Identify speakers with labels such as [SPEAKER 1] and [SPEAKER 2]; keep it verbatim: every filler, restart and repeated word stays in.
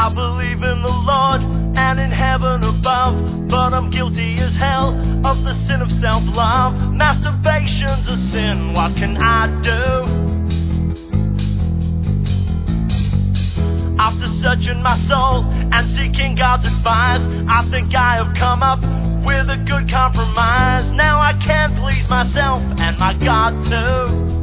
[SPEAKER 1] I believe in the Lord and in heaven above, but I'm guilty as hell of the sin of self-love. Masturbation's a sin, what can I do? After searching my soul and seeking God's advice, I think I have come up with a good compromise. Now I can please myself and my God too.